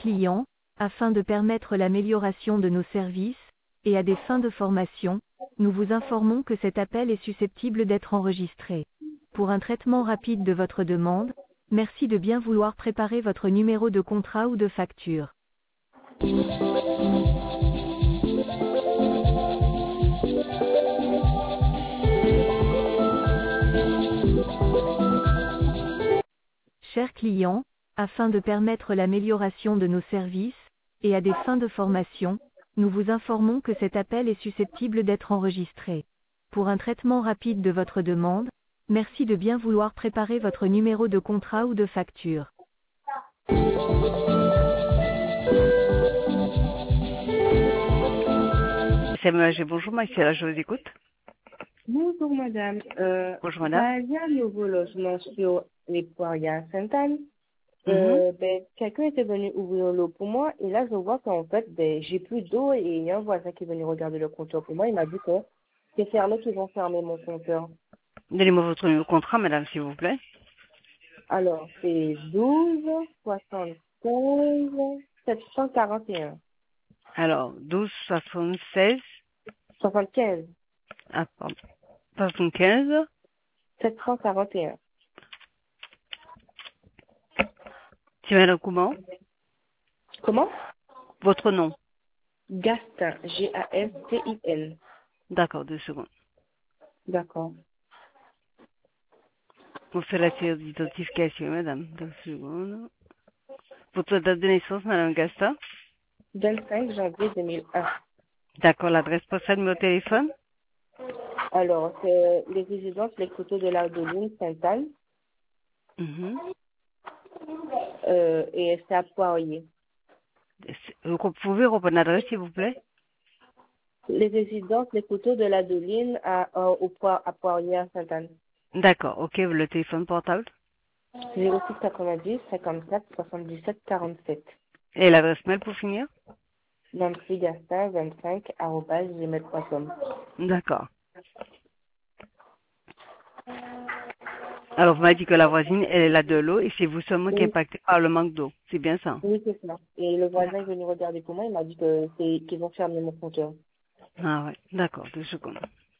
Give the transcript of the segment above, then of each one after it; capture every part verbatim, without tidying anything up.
client, afin de permettre l'amélioration de nos services, et à des fins de formation, nous vous informons que cet appel est susceptible d'être enregistré. Pour un traitement rapide de votre demande, merci de bien vouloir préparer votre numéro de contrat ou de facture. Chers clients, afin de permettre l'amélioration de nos services, et à des fins de formation, nous vous informons que cet appel est susceptible d'être enregistré. Pour un traitement rapide de votre demande, merci de bien vouloir préparer votre numéro de contrat ou de facture. C'est M H, bonjour, Maxilla, je vous écoute. Bonjour madame. Euh, Bonjour madame. il y a un nouveau logement sur les Poiriers à Sainte-Anne. Mhm. Euh, ben, quelqu'un était venu ouvrir l'eau pour moi et là je vois qu'en fait ben, j'ai plus d'eau et il y a un voisin qui est venu regarder le compteur pour moi. Il m'a dit que c'est fermé, qu'ils vont fermer mon compteur. Donnez-moi votre numéro de contrat, madame, s'il vous plaît. Alors c'est douze soixante-quinze sept cent quarante et un. Alors, douze soixante-seize, soixante-quinze ah, pardon, soixante-quinze, sept cent quarante et un. c'est madame comment? Comment? Votre nom. Gastin, G A S T I N. D'accord, deux secondes. D'accord. Vous faites la série d'identification, madame, deux secondes. Votre date de naissance, madame Gaston? vingt-cinq janvier deux mille un. D'accord, l'adresse postale, numéro de téléphone? Alors, c'est les résidences, les coteaux de la Doline, Sainte-Anne, Mhm. euh, et c'est à Poirier. Vous pouvez reprendre l'adresse, s'il vous plaît? Les résidences, les coteaux de la Doline à, à, au, Poi- à Poirier, à Sainte-Anne. D'accord, ok, le téléphone portable? zéro six quatre-vingt-dix cinquante-quatre soixante-dix-sept quarante-sept. Et l'adresse mail pour finir? Nancy Gastin, vingt-cinq, arobase gmail point com. D'accord. Alors, vous m'avez dit que la voisine, elle est là de l'eau et c'est vous seulement qui est Oui, impacté par le manque d'eau. C'est bien ça? oui, c'est ça. Et le voisin est venu regarder pour moi, il m'a dit que c'est qu'ils vont fermer mon compteur. Ah ouais, d'accord, deux secondes.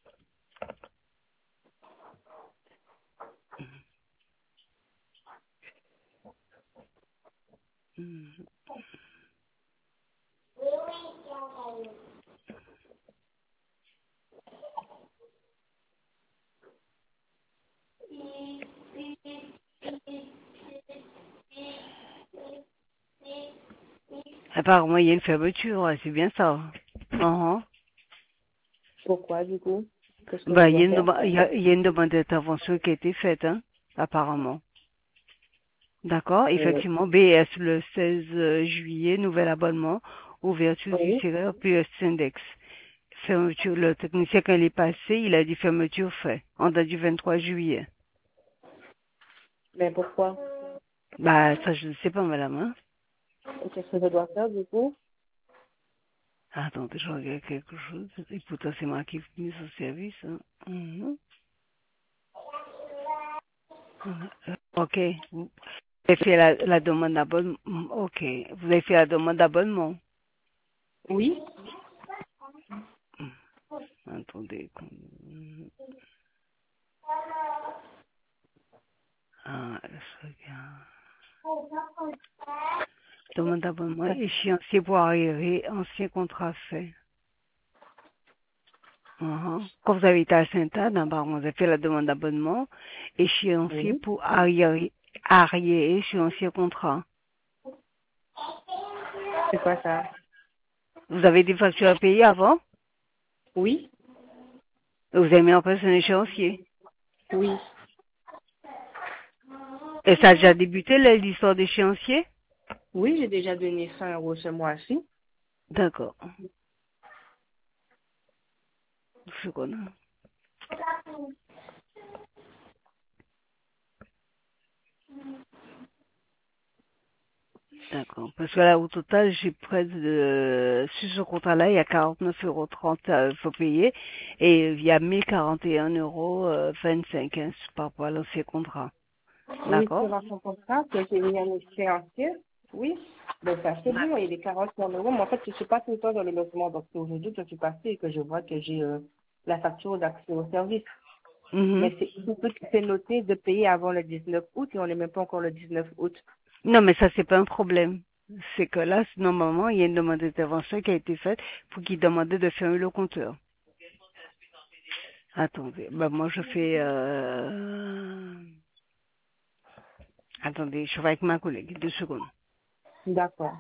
Mhm. Apparemment, il y a une fermeture, ouais, c'est bien ça. Uh-huh. Pourquoi, du coup? Qu'est-ce que je Bah, il y dois a une, faire? demande- il y a, il y a une demande d'intervention qui a été faite, hein, apparemment. D'accord, Euh, effectivement, B S le seize juillet, nouvel abonnement, ouverture du oui, C R P S Index. Fermeture, le technicien, quand il est passé, il a dit fermeture fait, en date du vingt-trois juillet. mais pourquoi? Bah, ça, je ne sais pas, madame, hein. Et qu'est-ce que je dois faire, du coup? Attendez, je regarde quelque chose. Et pourtant, c'est moi qui ai mis au service, hein. Mhm. Euh, Ok. Vous avez fait la, la demande d'abonnement. Ok. Vous avez fait la demande d'abonnement. Oui. Attendez. Ah, je regarde. Demande d'abonnement, échéancier pour arriver, ancien contrat fait. Uh-huh. Quand vous avez été à Sainte-Anne, hein, pardon, vous avez fait la demande d'abonnement, échéancier Oui. pour arrière, arrière, échéancier contrat. C'est quoi ça? Vous avez des factures à payer avant? Oui. Vous avez mis en place un échéancier. Oui. Et ça a déjà débuté, là, l'histoire d'échéancier? Oui, j'ai déjà donné cent euros ce mois-ci. D'accord. Deux secondes. D'accord. Parce que là, au total, j'ai près de, sur ce contrat-là, il y a quarante-neuf euros trente, il faut payer. Et il y a mille quarante et un euros vingt-cinq, hein, par rapport à l'ancien contrat. Oui, D'accord? c'est dans son contrat que j'ai mis un échéancier. Oui, ben c'est assez bon et les quarante et un euros, mais en fait, je ne suis pas tout le temps dans le logement. Donc, c'est aujourd'hui que je suis passée et que je vois que j'ai euh, la facture d'accès au service. Mhm. Mais c'est c'est noté de payer avant le dix-neuf août et on n'est même pas encore le dix-neuf août. Non, mais ça, c'est pas un problème. C'est que là, normalement, il y a une demande d'intervention qui a été faite pour qu'il demandait de fermer le compteur. Attendez, bah moi je fais... Euh... Attendez, je vais avec ma collègue, deux secondes. D'accord.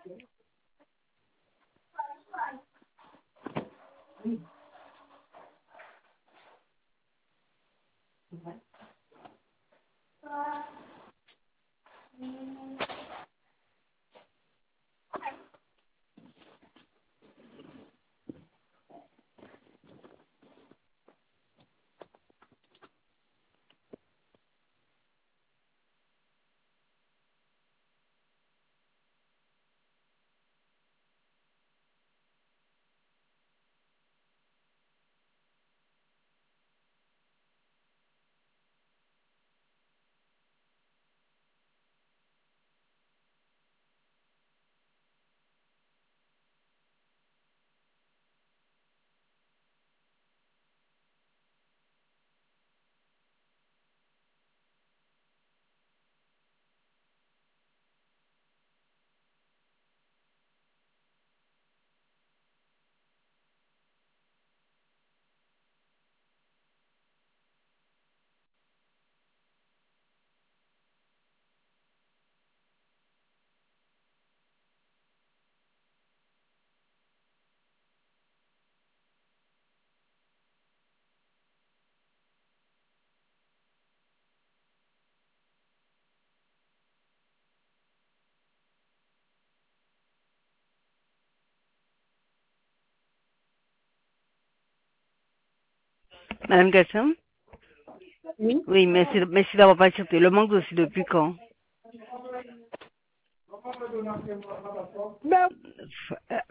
Madame Gasson? Oui. Oui, merci, merci d'avoir patienté. Le manque aussi depuis quand? Ben,